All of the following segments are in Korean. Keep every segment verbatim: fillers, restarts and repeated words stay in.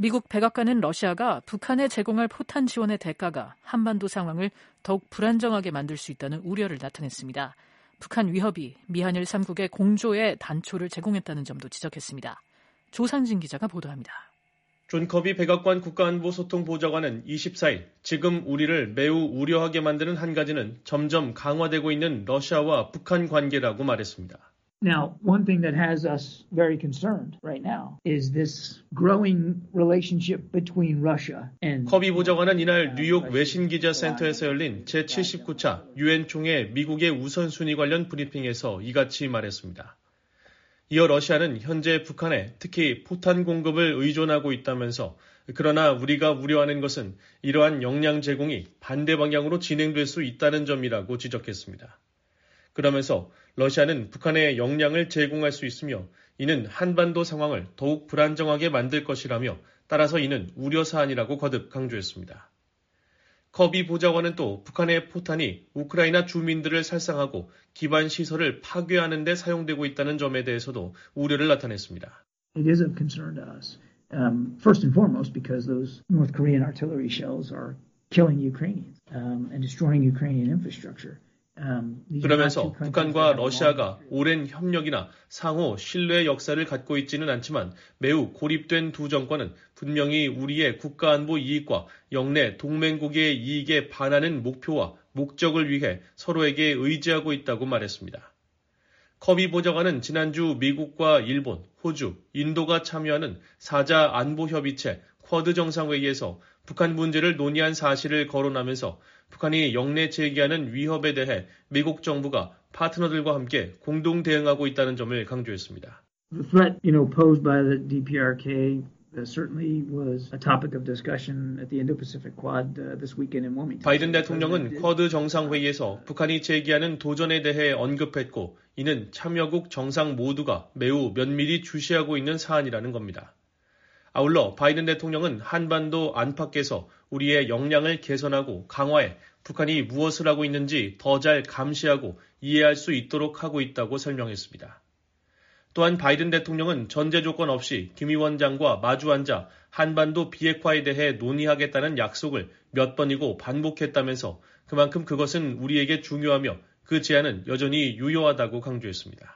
미국 백악관은 러시아가 북한에 제공할 포탄 지원의 대가가 한반도 상황을 더욱 불안정하게 만들 수 있다는 우려를 나타냈습니다. 북한 위협이 미한일 삼 국의 공조에 단초를 제공했다는 점도 지적했습니다. 조상진 기자가 보도합니다. 존 커비 백악관 국가안보소통보좌관은 이십사일 지금 우리를 매우 우려하게 만드는 한 가지는 점점 강화되고 있는 러시아와 북한 관계라고 말했습니다. Now, one thing that has us very concerned right now is this growing relationship between Russia and 커비 보좌관은 이날 뉴욕 외신기자센터에서 열린 제칠십구 차 유엔 총회 미국의 우선순위 관련 브리핑에서 이같이 말했습니다. 이어 러시아는 현재 북한에 특히 포탄 공급을 의존하고 있다면서 그러나 우리가 우려하는 것은 이러한 역량 제공이 반대 방향으로 진행될 수 있다는 점이라고 지적했습니다. 그러면서 러시아는 북한에 역량을 제공할 수 있으며 이는 한반도 상황을 더욱 불안정하게 만들 것이라며 따라서 이는 우려사안이라고 거듭 강조했습니다. 커비 보좌관은 또 북한의 포탄이 우크라이나 주민들을 살상하고 기반 시설을 파괴하는 데 사용되고 있다는 점에 대해서도 우려를 나타냈습니다. It is of concern to us. Um, first and foremost because those North Korean artillery shells are killing Ukrainians um, and destroying Ukrainian infrastructure. 그러면서 북한과 러시아가 오랜 협력이나 상호 신뢰의 역사를 갖고 있지는 않지만 매우 고립된 두 정권은 분명히 우리의 국가안보 이익과 영내 동맹국의 이익에 반하는 목표와 목적을 위해 서로에게 의지하고 있다고 말했습니다. 커비 보좌관은 지난주 미국과 일본, 호주, 인도가 참여하는 사자 안보협의체 쿼드 정상회의에서 북한 문제를 논의한 사실을 거론하면서 북한이 역내 제기하는 위협에 대해 미국 정부가 파트너들과 함께 공동 대응하고 있다는 점을 강조했습니다. The threat, you know, posed by the 디피아르케이 certainly was a topic of discussion at the Indo-Pacific Quad this weekend in Wilmington. 바이든 대통령은 쿼드 정상회의에서 북한이 제기하는 도전에 대해 언급했고 이는 참여국 정상 모두가 매우 면밀히 주시하고 있는 사안이라는 겁니다. 아울러 바이든 대통령은 한반도 안팎에서 우리의 역량을 개선하고 강화해 북한이 무엇을 하고 있는지 더 잘 감시하고 이해할 수 있도록 하고 있다고 설명했습니다. 또한 바이든 대통령은 전제 조건 없이 김 위원장과 마주 앉아 한반도 비핵화에 대해 논의하겠다는 약속을 몇 번이고 반복했다면서 그만큼 그것은 우리에게 중요하며 그 제안은 여전히 유효하다고 강조했습니다.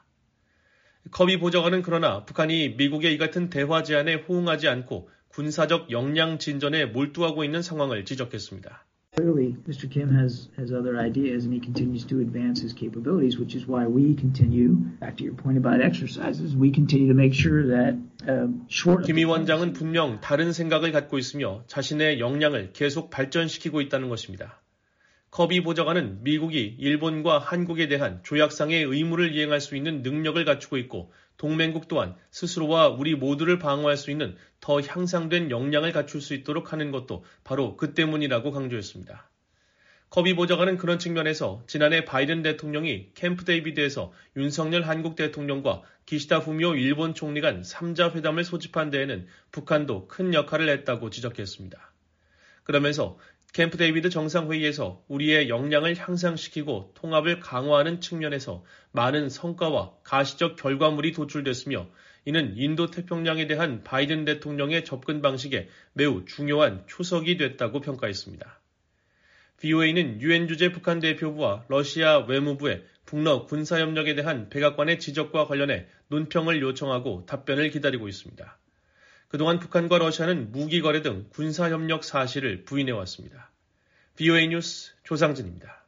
커비 보좌관은 그러나 북한이 미국의 이 같은 대화 제안에 호응하지 않고 군사적 역량 진전에 몰두하고 있는 상황을 지적했습니다. Clearly, Mister Kim has has other ideas and he continues to advance his capabilities, which is why we continue, back to your point about exercises, we continue to make sure that um, short. 김 위원장은 분명 다른 생각을 갖고 있으며 자신의 역량을 계속 발전시키고 있다는 것입니다. 커비 보좌관은 미국이 일본과 한국에 대한 조약상의 의무를 이행할 수 있는 능력을 갖추고 있고 동맹국 또한 스스로와 우리 모두를 방어할 수 있는 더 향상된 역량을 갖출 수 있도록 하는 것도 바로 그 때문이라고 강조했습니다. 커비 보좌관은 그런 측면에서 지난해 바이든 대통령이 캠프 데이비드에서 윤석열 한국 대통령과 기시다 후미오 일본 총리 간 삼 자 회담을 소집한 데에는 북한도 큰 역할을 했다고 지적했습니다. 그러면서 캠프 데이비드 정상회의에서 우리의 역량을 향상시키고 통합을 강화하는 측면에서 많은 성과와 가시적 결과물이 도출됐으며 이는 인도태평양에 대한 바이든 대통령의 접근 방식에 매우 중요한 초석이 됐다고 평가했습니다. 브이오에이는 유엔 주재 북한 대표부와 러시아 외무부에 북러 군사협력에 대한 백악관의 지적과 관련해 논평을 요청하고 답변을 기다리고 있습니다. 그동안 북한과 러시아는 무기 거래 등 군사협력 사실을 부인해왔습니다. 브이오에이 뉴스 조상진입니다.